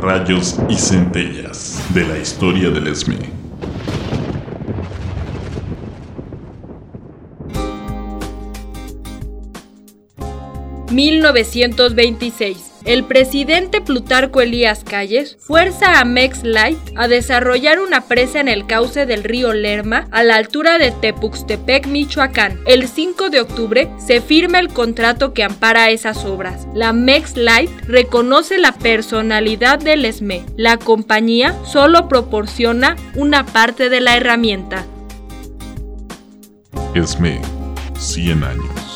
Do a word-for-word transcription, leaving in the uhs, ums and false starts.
rayos y centellas de la historia del ESME. mil novecientos veintiséis. El presidente Plutarco Elías Calles fuerza a MexLight a desarrollar una presa en el cauce del río Lerma a la altura de Tepuxtepec, Michoacán. El cinco de octubre se firma el contrato que ampara esas obras. La MexLight reconoce la personalidad del ESME. La compañía solo proporciona una parte de la herramienta. ESME, cien años.